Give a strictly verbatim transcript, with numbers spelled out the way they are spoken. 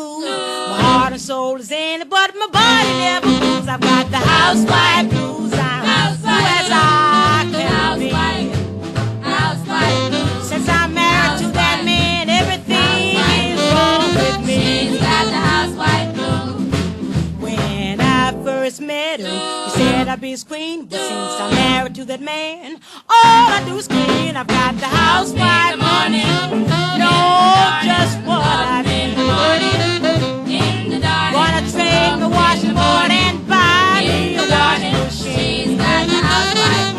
fool. My heart and soul is in it, but my body never moves. I've got the housewife blues. I'm blue as I can be. Since I'm married to that man, everything is wrong with me. She's got the housewife blues. When I first met her, he said I'd be his queen, but since I'm married to that man, all I do is clean. I've got the housewife money, know just what I mean. In the dark, Wanna trade my washing board and buy me a washing machine. she's got the housewife